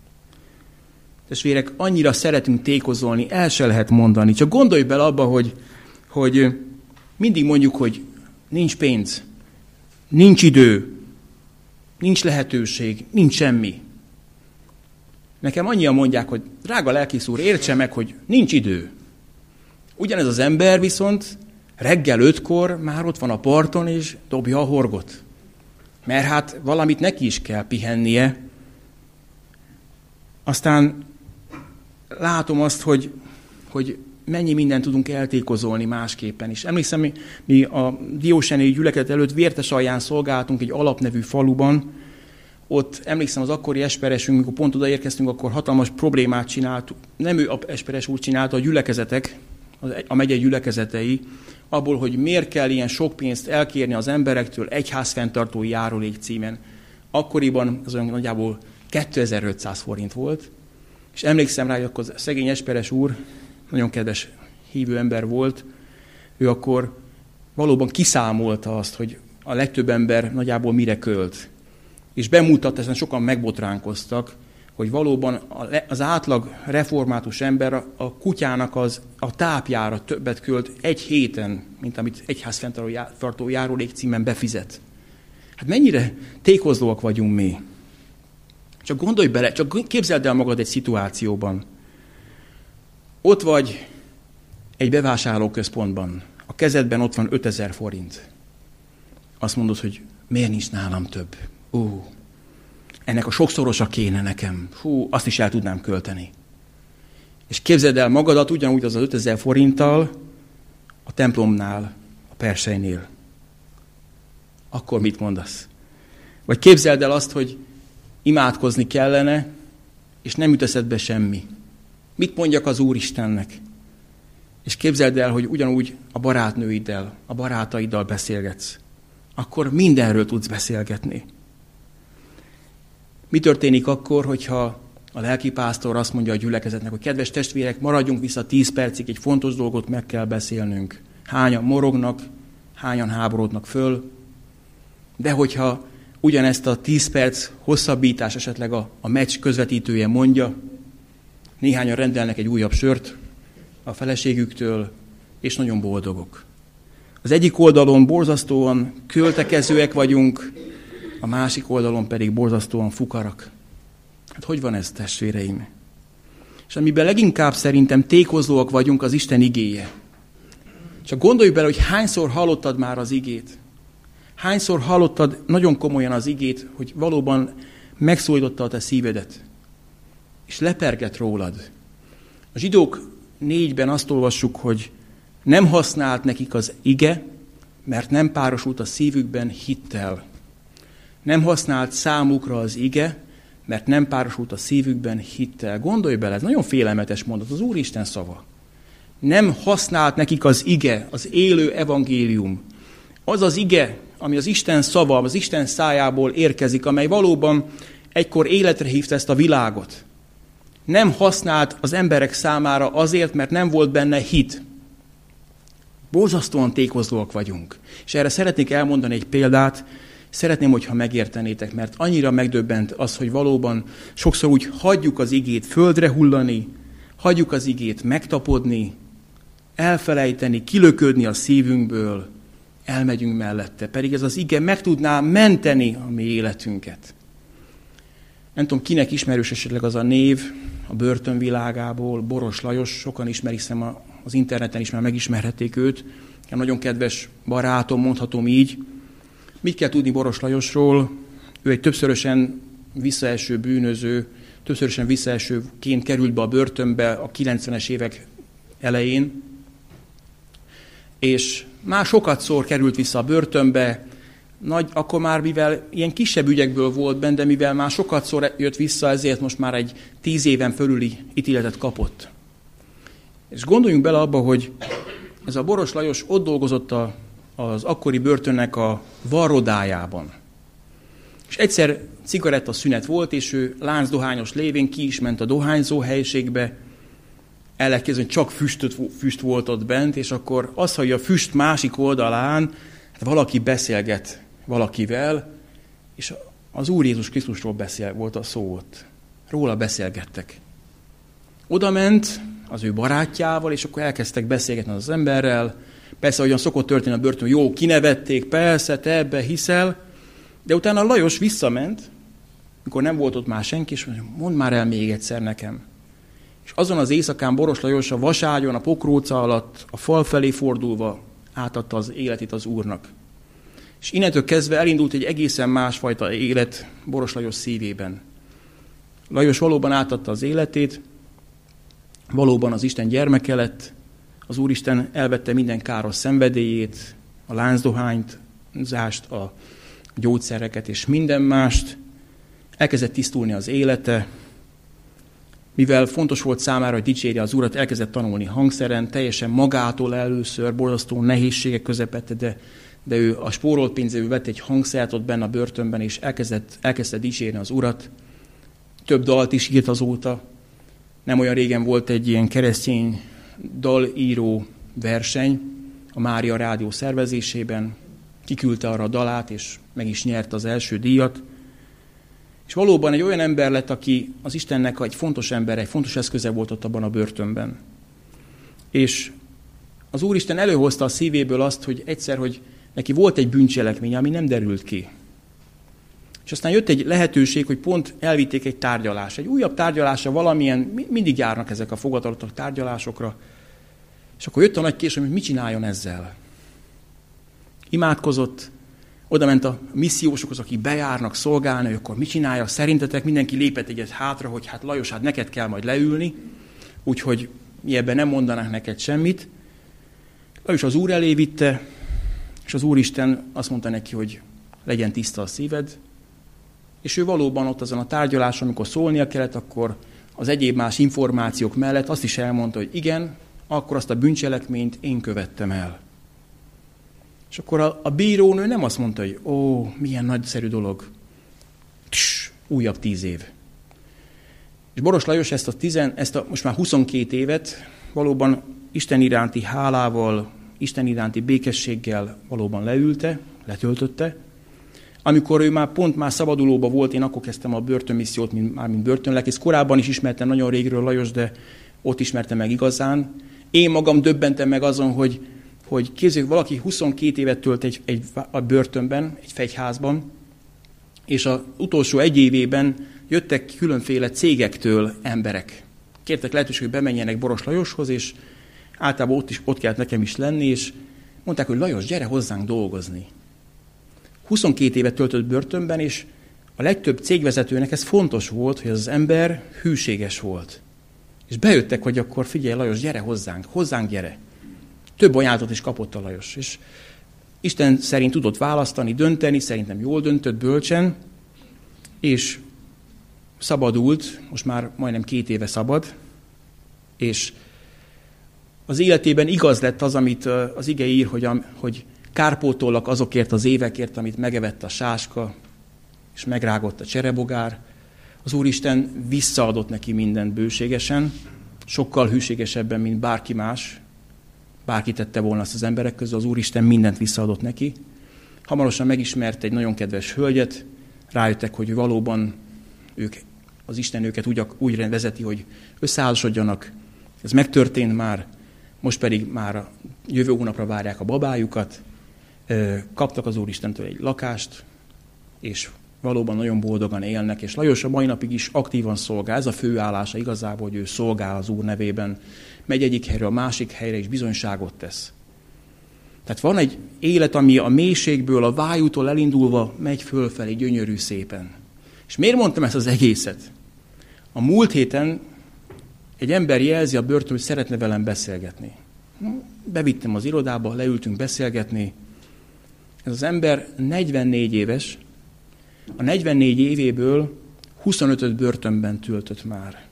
Speaker 1: Testvérek, annyira szeretünk tékozolni, el se lehet mondani. Csak gondolj bele abba, hogy mindig mondjuk, hogy nincs pénz, nincs idő, nincs lehetőség, nincs semmi. Nekem annyian mondják, hogy drága lelkész úr, értse meg, hogy nincs idő. Ugyanez az ember viszont reggel 5-kor már ott van a parton, és dobja a horgot. Mert hát valamit neki is kell pihennie. Aztán látom azt, hogy mennyi mindent tudunk eltékozolni másképpen is. Emlékszem, mi a diósjeni gyülekezet előtt Vértesalján szolgáltunk egy Alap nevű faluban. Ott emlékszem, az akkori esperesünk, amikor pont odaérkeztünk, akkor hatalmas problémát csináltuk. Nem ő esperes úr csinálta, a gyülekezetek, a megye gyülekezetei, abból, hogy miért kell ilyen sok pénzt elkérni az emberektől egyházfenntartói járulék címen. Akkoriban az olyan nagyjából 2500 forint volt, és emlékszem rá, hogy akkor a szegény esperes úr, nagyon kedves hívő ember volt, ő akkor valóban kiszámolta azt, hogy a legtöbb ember nagyjából mire költ. És bemutatta, ezen sokan megbotránkoztak, hogy valóban az átlag református ember a kutyának a tápjára többet költ egy héten, mint amit egyházfenntartó járulék címen befizet. Hát mennyire tékozlóak vagyunk mi. Csak gondolj bele, csak képzeld el magad egy szituációban. Ott vagy egy bevásárlóközpontban, a kezedben ott van 5000 forint. Azt mondod, hogy miért nincs nálam több? Ennek a sokszorosa kéne nekem. Azt is el tudnám költeni. És képzeld el magadat ugyanúgy az 5000 forinttal a templomnál, a persejnél. Akkor mit mondasz? Vagy képzeld el azt, hogy imádkozni kellene, és nem jut eszedbe semmi. Mit mondjak az Úristennek? És képzeld el, hogy ugyanúgy a barátnőiddel, a barátaiddal beszélgetsz. Akkor mindenről tudsz beszélgetni. Mi történik akkor, hogyha a lelkipásztor azt mondja a gyülekezetnek, hogy kedves testvérek, maradjunk vissza 10 percig, egy fontos dolgot meg kell beszélnünk. Hányan morognak, hányan háborodnak föl, de hogyha ugyanezt a 10 perc hosszabbítás esetleg a meccs közvetítője mondja, néhányan rendelnek egy újabb sört a feleségüktől, és nagyon boldogok. Az egyik oldalon borzasztóan költekezőek vagyunk, a másik oldalon pedig borzasztóan fukarak. Hát hogy van ez, testvéreim? És amiben leginkább szerintem tékozlóak vagyunk, az Isten igéje. Csak gondolj bele, hogy hányszor hallottad már az igét. Hányszor hallottad nagyon komolyan az igét, hogy valóban megszólította a te szívedet. És lepergett rólad. A Zsidók 4-ben azt olvassuk, hogy nem használt nekik az ige, mert nem párosult a szívükben hittel. Nem használt számukra az ige, mert nem párosult a szívükben hittel. Gondolj bele, ez nagyon félelmetes mondat, az Úristen szava. Nem használt nekik az ige, az élő evangélium. Az az ige, ami az Isten szava, az Isten szájából érkezik, amely valóban egykor életre hívta ezt a világot. Nem használt az emberek számára azért, mert nem volt benne hit. Borzasztóan tékozlóak vagyunk. És erre szeretnék elmondani egy példát, szeretném, hogyha megértenétek, mert annyira megdöbbent az, hogy valóban sokszor úgy hagyjuk az igét földre hullani, hagyjuk az igét megtapodni, elfelejteni, kilöködni a szívünkből, elmegyünk mellette. Pedig ez az ige meg tudná menteni a mi életünket. Nem tudom, kinek ismerős esetleg az a név a börtönvilágából, Boros Lajos, sokan ismerik, hiszem az interneten is már megismerhették őt. Nagyon kedves barátom, mondhatom így. Mit kell tudni Boros Lajosról? Ő egy többszörösen visszaeső bűnöző, többszörösen visszaesőként került be a börtönbe a 90-es évek elején, és már sokatszor került vissza a börtönbe, akkor már mivel ilyen kisebb ügyekből volt benne, de mivel már sokatszor jött vissza, ezért most már egy 10 éven fölüli ítéletet kapott. És gondoljunk bele abba, hogy ez a Boros Lajos ott dolgozott az akkori börtönnek a varrodájában. És egyszer cigarettaszünet volt, és ő láncdohányos lévén ki is ment a dohányzó helyiségbe, el lehet képzelni, hogy csak füst volt ott bent, és akkor az, hogy a füst másik oldalán valaki beszélget valakivel, és az Úr Jézus Krisztusról volt a szó ott. Róla beszélgettek. Oda ment az ő barátjával, és akkor elkezdtek beszélgetni az emberrel. Persze, ahogyan szokott történni a börtön, jó, kinevették, persze, te ebbe hiszel, de utána Lajos visszament, mikor nem volt ott már senki, és mondja, mondd már el még egyszer nekem. És azon az éjszakán Boros Lajos a vaságyon, a pokróca alatt, a fal felé fordulva átadta az életét az Úrnak. És innentől kezdve elindult egy egészen másfajta élet Boros Lajos szívében. Lajos valóban átadta az életét, valóban az Isten gyermeke lett, az Úristen elvette minden káros szenvedélyét, a láncdohányt, a gyógyszereket és minden mást. Elkezdett tisztulni az élete, mivel fontos volt számára, hogy dicsérje az Urat, elkezdett tanulni hangszeren, teljesen magától először, borzasztó nehézségek közepette, de ő a spórolt pénzéből vett egy hangszert ott benne a börtönben, és elkezdett dicsérni az Urat. Több dalt is írt azóta. Nem olyan régen volt egy ilyen keresztény dalíró verseny a Mária Rádió szervezésében. Kiküldte arra a dalát, és meg is nyerte az első díjat. És valóban egy olyan ember lett, aki az Istennek egy fontos ember, egy fontos eszköze volt ott abban a börtönben. És az Úristen előhozta a szívéből azt, hogy egyszer, hogy neki volt egy bűncselekménye, ami nem derült ki. És aztán jött egy lehetőség, hogy pont elvitték egy tárgyalásra. Egy újabb tárgyalásra valamilyen, mindig járnak ezek a fogvatartottak tárgyalásokra. És akkor jött a nagy késő, hogy mit csináljon ezzel. Imádkozott, oda ment a missziósokhoz, akik bejárnak szolgálni, hogy akkor mit csinálja, szerintetek mindenki lépett egyet hátra, hogy hát Lajos, hát neked kell majd leülni, úgyhogy mi ebben nem mondanánk neked semmit. Lajos az Úr elé vitte, és az Úristen azt mondta neki, hogy legyen tiszta a szíved, és ő valóban ott azon a tárgyaláson, amikor szólnia kellett, akkor az egyéb más információk mellett azt is elmondta, hogy igen, akkor azt a bűncselekményt én követtem el. És akkor a bírónő nem azt mondta, hogy milyen nagyszerű dolog. Újabb 10 év. És Boros Lajos ezt a most már 22 évet valóban Isten iránti hálával, Isten iránti békességgel valóban letöltötte. Amikor ő már szabadulóba volt, én akkor kezdtem a börtönmissziót, mint börtönlelkész. Korábban is ismertem nagyon régről Lajos, de ott ismertem meg igazán. Én magam döbbentem meg azon, hogy képzeljük, valaki 22 évet tölt a börtönben, egy fegyházban, és az utolsó 1 évében jöttek különféle cégektől emberek. Kértek lehetőség, hogy bemenjenek Boros Lajoshoz, és általában ott kellett nekem is lenni, és mondták, hogy Lajos, gyere hozzánk dolgozni. 22 évet töltött börtönben, és a legtöbb cégvezetőnek ez fontos volt, hogy az ember hűséges volt. És bejöttek, hogy akkor figyelj Lajos, gyere hozzánk gyere. Több ajánlatot is kapott a Lajos. És Isten szerint tudott választani, dönteni, szerintem jól döntött, bölcsen, és szabadult, most már majdnem 2 éve szabad, és az életében igaz lett az, amit az ige ír, hogy kárpótollak azokért az évekért, amit megevett a sáska, és megrágott a cserebogár. Az Úristen visszaadott neki mindent bőségesen, sokkal hűségesebben, mint bárki más. Bárki tette volna azt az emberek közül, az Úristen mindent visszaadott neki. Hamarosan megismert egy nagyon kedves hölgyet, rájöttek, hogy valóban az Isten őket úgy vezeti, hogy összeházasodjanak. Ez megtörtént már, most pedig már a jövő hónapra várják a babájukat. Kaptak az Úristentől egy lakást, és valóban nagyon boldogan élnek, és Lajos a mai napig is aktívan szolgál. Ez a főállása igazából, hogy ő szolgál az Úr nevében. Megy egyik helyről a másik helyre, és bizonyságot tesz. Tehát van egy élet, ami a mélységből, a vájútól elindulva megy fölfelé gyönyörű szépen. És miért mondtam ezt az egészet? A múlt héten egy ember jelzi a börtön, hogy szeretne velem beszélgetni. Bevittem az irodába, leültünk beszélgetni. Ez az ember 44 éves, a 44 évéből 25-öt börtönben töltött már.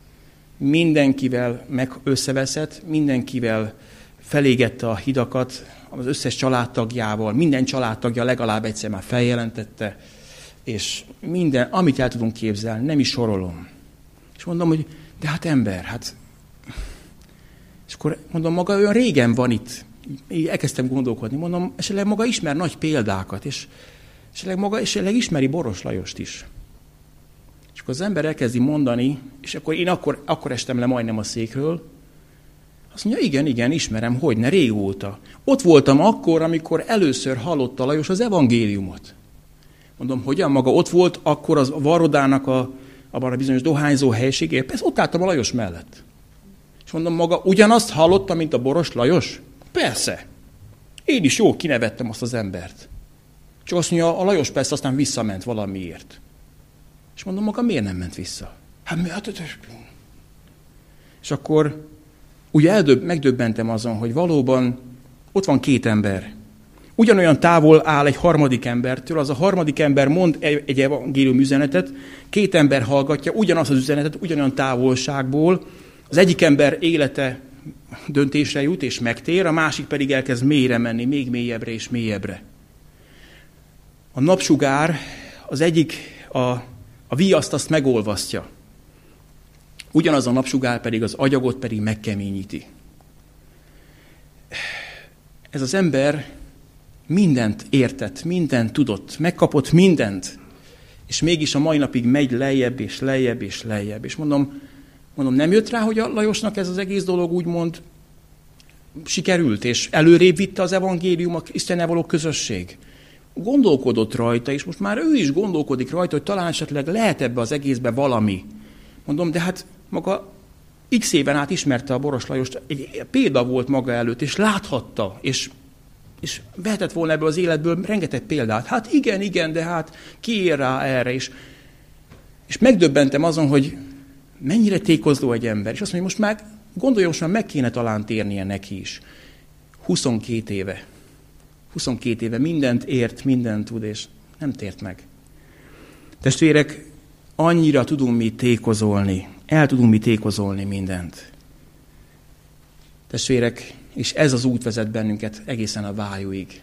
Speaker 1: Mindenkivel összeveszett, mindenkivel felégette a hidakat, az összes családtagjával, minden családtagja legalább egyszer már feljelentette, és minden, amit el tudunk képzelni, nem is sorolom. És mondom, hogy de hát ember, És akkor mondom, maga olyan régen van itt. Így elkezdtem gondolkodni, mondom, esetleg maga ismer nagy példákat, és esetleg ismeri Boros Lajost is. És akkor az ember elkezdi mondani, és akkor én akkor estem le majdnem a székről. Azt mondja, igen, ismerem, hogyne, régóta. Ott voltam akkor, amikor először hallotta Lajos az evangéliumot. Mondom, hogyan? Maga ott volt akkor az Varrodának abban a bizonyos dohányzó helységében? Persze, ott álltam a Lajos mellett. És mondom, maga ugyanazt hallotta, mint a Boros Lajos? Persze. Én is jól kinevettem azt az embert. Csak azt mondja, a Lajos persze aztán visszament valamiért. És mondom, maga miért nem ment vissza? És akkor ugye megdöbbentem azon, hogy valóban ott van két ember. Ugyanolyan távol áll egy harmadik embertől, az a harmadik ember mond egy evangélium üzenetet, két ember hallgatja ugyanazt az üzenetet, ugyanolyan távolságból, az egyik ember élete döntésre jut és megtér, a másik pedig elkezd mélyre menni, még mélyebbre és mélyebbre. A napsugár az egyik a viaszt azt megolvasztja. Ugyanaz a napsugár pedig az agyagot pedig megkeményíti. Ez az ember mindent értett, mindent tudott, megkapott mindent, és mégis a mai napig megy lejjebb és lejjebb és lejjebb. És mondom, nem jött rá, hogy a Lajosnak ez az egész dolog úgymond sikerült, és előrébb vitte az evangélium, a Istennel való közösség. Gondolkodott rajta, és most már ő is gondolkodik rajta, hogy talán esetleg lehet ebbe az egészbe valami. Mondom, de hát maga x éven át ismerte a Boros Lajost, egy példa volt maga előtt, és láthatta, és vehetett volna ebből az életből rengeteg példát. Hát igen, de hát ki ér rá erre is. És megdöbbentem azon, hogy mennyire tékozló egy ember. És azt mondja, most már gondoljon, most már meg kéne talán térnie neki is. 22 éve mindent ért, mindent tud, és nem tért meg. Testvérek, annyira tudunk mi tékozolni, el tudunk mi tékozolni mindent. Testvérek, és ez az út vezet bennünket egészen a vályúig.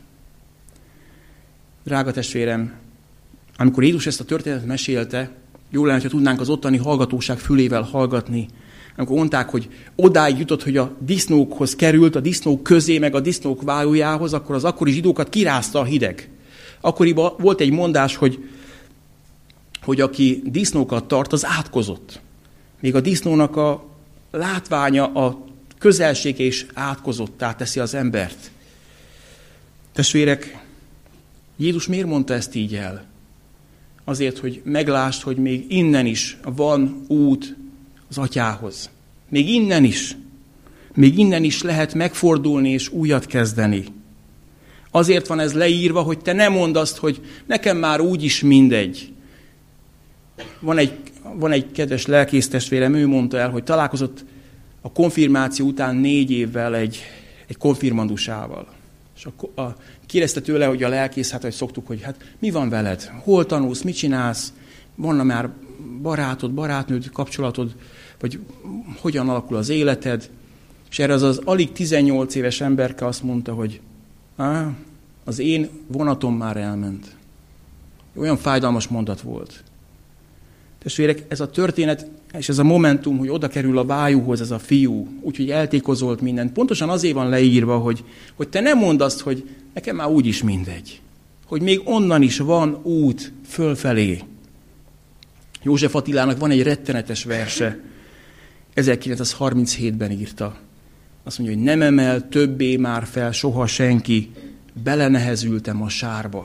Speaker 1: Drága testvérem, amikor Jézus ezt a történetet mesélte, jó lenne, ha tudnánk az ottani hallgatóság fülével hallgatni, amikor mondták, hogy odáig jutott, hogy a disznókhoz került, a disznók közé, meg a disznók vájójához, akkor az akkori zsidókat kirázta a hideg. Akkoriban volt egy mondás, hogy aki disznókat tart, az átkozott. Még a disznónak a látványa, a közelsége is átkozottá teszi az embert. Testvérek, Jézus miért mondta ezt így el? Azért, hogy meglásd, hogy még innen is van út az Atyához. Még innen is lehet megfordulni és újat kezdeni. Azért van ez leírva, hogy te ne mondd azt, hogy nekem már úgyis mindegy. Van egy kedves lelkésztestvérem, ő mondta el, hogy találkozott a konfirmáció után 4 évvel egy konfirmandusával. És kérdezte tőle, hogy a lelkész, hát hogy szoktuk, hogy hát mi van veled? Hol tanulsz, mit csinálsz? Van már barátod, barátnőd, kapcsolatod? Vagy hogyan alakul az életed? És erre az alig 18 éves emberke azt mondta, hogy az én vonatom már elment. Olyan fájdalmas mondat volt. Testvérek, ez a történet, és ez a momentum, hogy oda kerül a vájúhoz ez a fiú, úgyhogy eltékozolt mindent, pontosan azért van leírva, hogy te nem mondd azt, hogy nekem már úgyis mindegy. Hogy még onnan is van út fölfelé. József Attilának van egy rettenetes verse, 1937-ben írta. Azt mondja, hogy nem emel többé már fel soha senki, belenehezültem a sárba.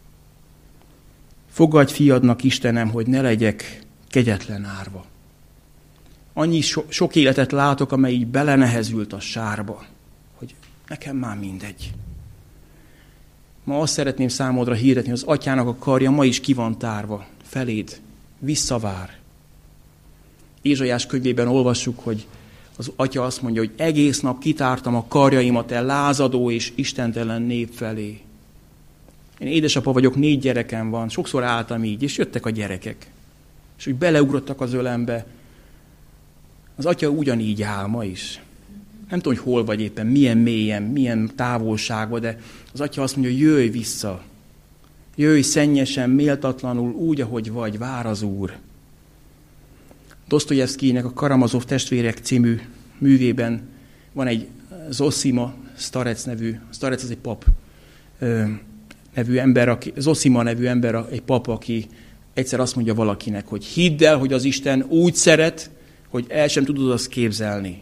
Speaker 1: Fogadj fiadnak, Istenem, hogy ne legyek kegyetlen árva. Annyi sok életet látok, amely így belenehezült a sárba, hogy nekem már mindegy. Ma azt szeretném számodra hirdetni, hogy az Atyának a karja ma is ki van tárva, feléd, visszavár. Ézsaiás könyvében olvassuk, hogy az Atya azt mondja, hogy egész nap kitártam a karjaimat el lázadó és istentelen nép felé. Én édesapa vagyok, 4 gyerekem van, sokszor álltam így, és jöttek a gyerekek. És úgy beleugrottak az ölembe. Az Atya ugyanígy áll ma is. Nem tudom, hogy hol vagy éppen, milyen mélyen, milyen távolságban, de az Atya azt mondja, hogy jöjj vissza. Jöjj szennyesen, méltatlanul, úgy, ahogy vagy, vár az Úr. Dosztojevszkijnek a Karamazov testvérek című művében van egy Zosima Starec nevű, Starec az egy pap, nevű ember, Zosima nevű ember, egy pap, aki egyszer azt mondja valakinek, hogy hidd el, hogy az Isten úgy szeret, hogy el sem tudod azt képzelni.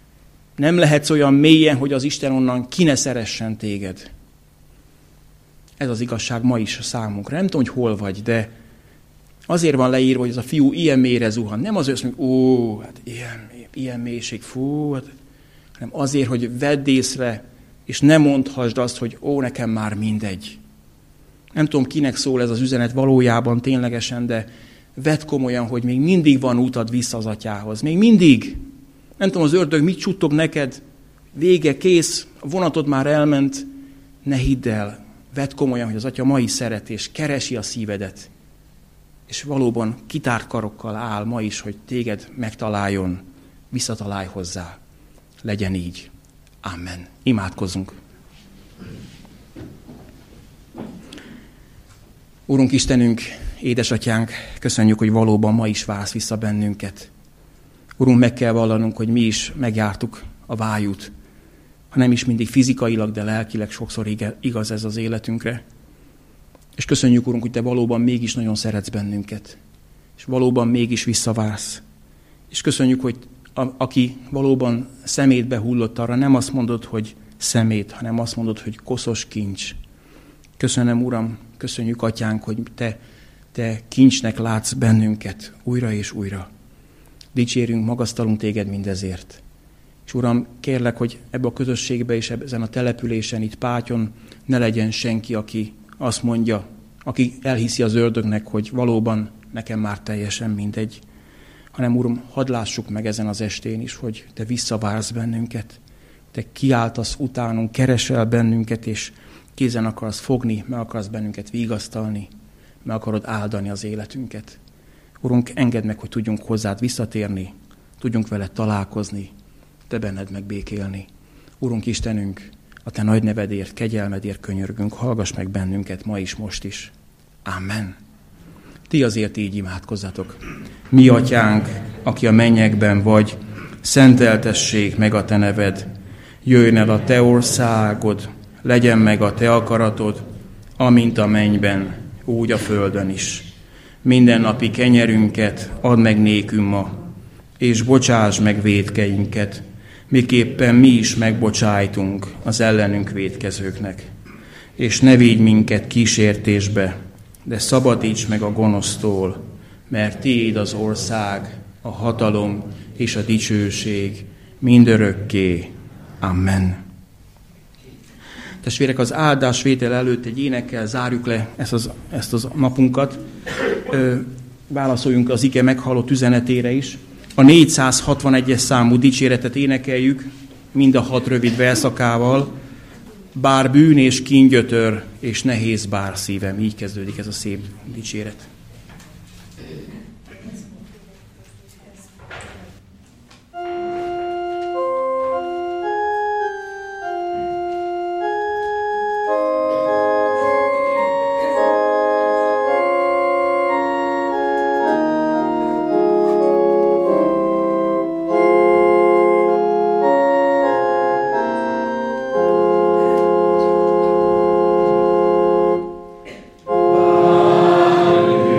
Speaker 1: Nem lehetsz olyan mélyen, hogy az Isten onnan ki ne szeressen téged. Ez az igazság ma is számunkra. Nem tudom, hogy hol vagy, de azért van leírva, hogy ez a fiú ilyen mélyre zuhan. Nem azért, hogy hát ilyen mélység, hanem azért, hogy vedd észre, és ne mondhassd azt, hogy nekem már mindegy. Nem tudom, kinek szól ez az üzenet valójában, ténylegesen, de vedd komolyan, hogy még mindig van útad vissza az atyához. Még mindig. Nem tudom, az ördög mit suttog neked, vége, kész, a vonatod már elment. Ne hidd el, vedd komolyan, hogy az atya ma is szeret, és keresi a szívedet. És valóban kitárt karokkal áll ma is, hogy téged megtaláljon, visszatalálj hozzá. Legyen így. Amen. Imádkozzunk. Urunk Istenünk, édesatyánk, köszönjük, hogy valóban ma is vársz vissza bennünket. Urunk, meg kell vallanunk, hogy mi is megjártuk a vájút, ha nem is mindig fizikailag, de lelkileg sokszor igaz ez az életünkre. És köszönjük, Urunk, hogy Te valóban mégis nagyon szeretsz bennünket, és valóban mégis visszavársz. És köszönjük, hogy aki valóban szemétbe hullott, arra nem azt mondod, hogy szemét, hanem azt mondod, hogy koszos kincs. Köszönöm, Uram, köszönjük, Atyánk, hogy Te kincsnek látsz bennünket újra és újra. Dicsérünk, magasztalunk Téged mindezért. És Uram, kérlek, hogy ebbe a közösségbe és ezen a településen, itt Pátyon ne legyen senki, aki azt mondja, aki elhiszi az ördögnek, hogy valóban nekem már teljesen mindegy, hanem Uram, hadd lássuk meg ezen az estén is, hogy Te visszavársz bennünket, Te kiáltasz utánunk, keresel bennünket, és kézen akarsz fogni, meg akarsz bennünket vigasztalni, meg akarod áldani az életünket. Urunk, engedd meg, hogy tudjunk hozzád visszatérni, tudjunk veled találkozni, Te benned megbékélni. Urunk Istenünk, a Te nagy nevedért, kegyelmedért könyörgünk, hallgass meg bennünket ma is, most is. Amen. Ti azért így imádkozzatok. Mi, Atyánk, aki a mennyekben vagy, szenteltessék meg a Te neved. Jöjjön el a Te országod, legyen meg a Te akaratod, amint a mennyben, úgy a földön is. Mindennapi kenyerünket add meg nékünk ma, és bocsáss meg vétkeinket, miképpen mi is megbocsájtunk az ellenünk vétkezőknek. És ne vigy minket kísértésbe, de szabadíts meg a gonosztól, mert Tiéd az ország, a hatalom és a dicsőség mindörökké. Amen. Testvérek, az áldásvétel előtt egy énekkel zárjuk le ezt az napunkat. Válaszoljunk az ige meghallott üzenetére is. A 461-es számú dicséretet énekeljük, mind a 6 rövid verszakával. Bár bűn és kíngyötör, és nehéz bár szívem. Így kezdődik ez a szép dicséret.
Speaker 2: Amen.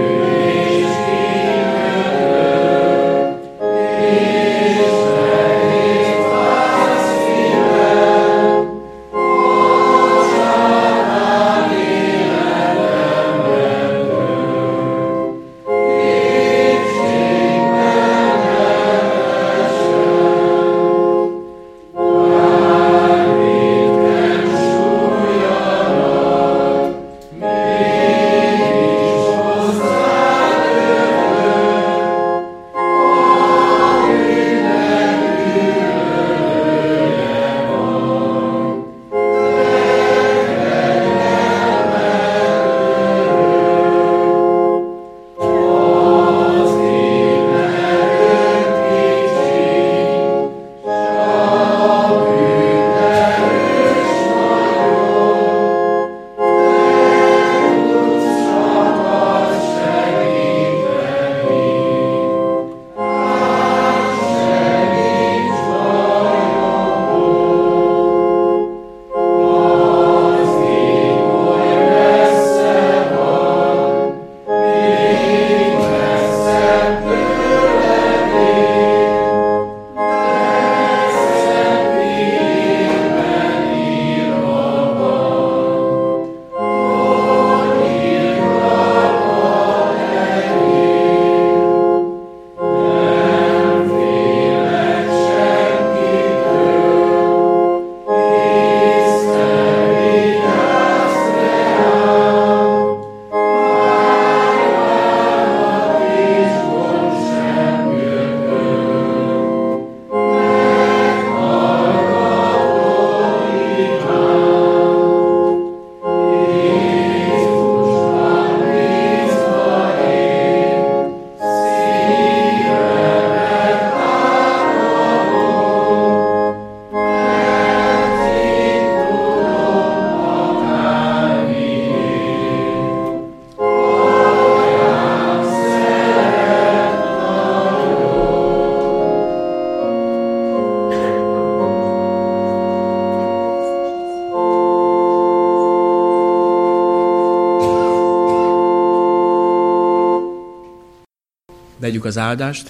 Speaker 1: Vegyük az áldást.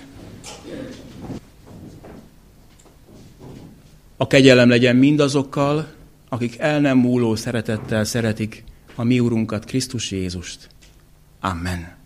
Speaker 1: A kegyelem legyen mindazokkal, akik el nem múló szeretettel szeretik a mi Urunkat, Krisztus Jézust. Amen.